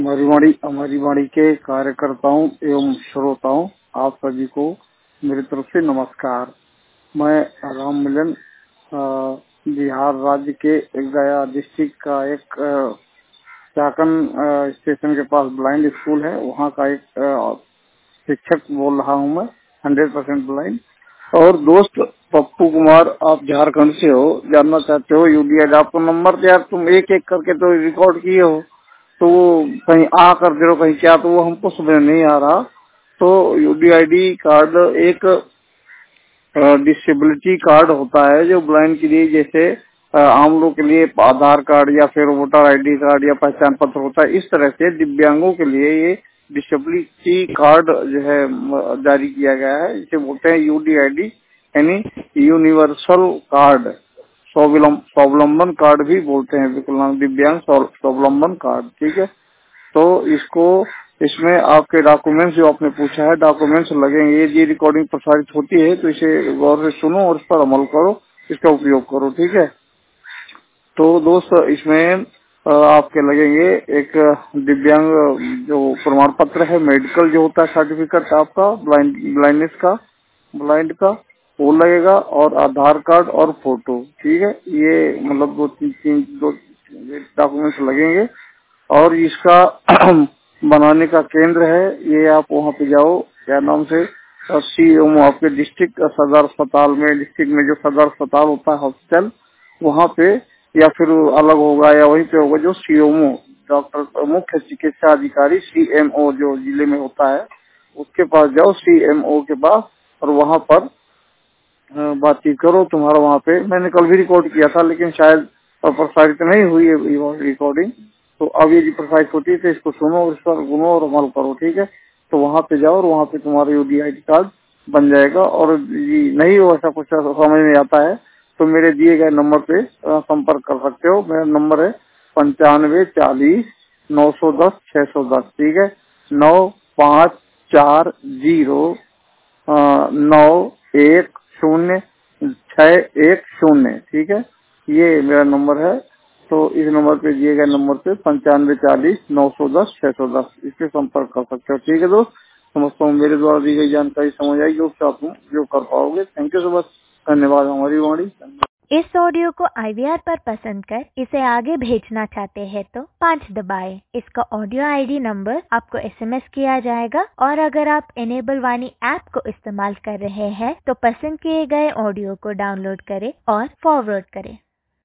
हमारी वाणी के कार्यकर्ताओं एवं श्रोताओं, आप सभी को मेरी तरफ से नमस्कार। मैं राम मिलन बिहार राज्य के गया डिस्ट्रिक्ट का एक चाकन स्टेशन के पास ब्लाइंड स्कूल है, वहाँ का एक शिक्षक बोल रहा हूँ मैं, 100% ब्लाइंड। और दोस्त पप्पू कुमार, आप झारखंड से हो, जानना चाहते हो यूडीआईडी आपको नंबर यार तुम एक एक करके तो रिकॉर्ड किए हो, तो कहीं आ कर दे रहे हो कहीं क्या, तो वो हमको समझ नहीं आ रहा। तो यूडीआईडी कार्ड एक डिसेबिलिटी कार्ड होता है जो ब्लाइंड के लिए, जैसे आम लोग के लिए आधार कार्ड या फिर वोटर आईडी कार्ड या पहचान पत्र होता है, इस तरह से दिव्यांगों के लिए ये डिसेबिलिटी कार्ड जो है जारी किया गया है। इसे बोलते हैं यूडीआईडी, यानी यूनिवर्सल कार्ड, स्वावलंबन कार्ड भी बोलते हैं, विकलांग दिव्यांग स्वावलंबन कार्ड। ठीक है, तो इसमें आपके डॉक्यूमेंट्स जो आपने पूछा है, डॉक्यूमेंट्स लगेंगे। ये रिकॉर्डिंग प्रसारित होती है तो इसे गौर से सुनो और इस पर अमल करो, इसका उपयोग करो। ठीक है, तो दोस्त इसमें आपके लगेंगे एक दिव्यांग जो प्रमाण पत्र है, मेडिकल जो होता है सर्टिफिकेट आपका ब्लाइंड का वो लगेगा, और आधार कार्ड और फोटो। ठीक है, ये मतलब दो डॉक्यूमेंट्स लगेंगे। और इसका बनाने का केंद्र है, ये आप वहाँ पे जाओ, क्या नाम से, सीएमओ आपके डिस्ट्रिक्ट सदर अस्पताल में, डिस्ट्रिक्ट में जो सदर अस्पताल होता है हॉस्पिटल, वहाँ पे, या फिर अलग होगा या वहीं पे होगा जो सीएमओ, डॉक्टर मुख्य चिकित्सा अधिकारी, सीएमओ जो जिले में होता है, उसके पास जाओ, सीएमओ के पास, और वहाँ पर बातचीत करो। तुम्हारा वहाँ पे मैंने कल भी रिकॉर्ड किया था, लेकिन शायद प्रसारित नहीं हुई है रिकॉर्डिंग, तो अब ये प्रसारित होती है तो इसको सुनो और इस पर गुनो और अमल करो। ठीक है, तो वहाँ पे जाओ और वहाँ पे तुम्हारा यूडीआईडी कार्ड बन जाएगा। और नहीं हो ऐसा कुछ समझ में आता है तो मेरे दिए गए नंबर पे संपर्क कर सकते हो। मेरा नंबर है 9540 910 610। ठीक है, 9540 910 610। ठीक है, ये मेरा नंबर है। तो इस नंबर पे दिए गए नंबर पे 9540 910 610 इस पे संपर्क कर सकते हो। ठीक है दोस्त, समझता हूँ मेरे द्वारा दी गई जानकारी समझ आएगी, उससे आप जो कर पाओगे। थैंक यू सो मच, धन्यवाद। हमारी वाणी। इस ऑडियो को IVR पर पसंद कर इसे आगे भेजना चाहते हैं तो 5 दबाएं। इसका ऑडियो ID नंबर आपको SMS किया जाएगा, और अगर आप इनेबल वाणी ऐप को इस्तेमाल कर रहे हैं तो पसंद किए गए ऑडियो को डाउनलोड करें और फॉरवर्ड करें।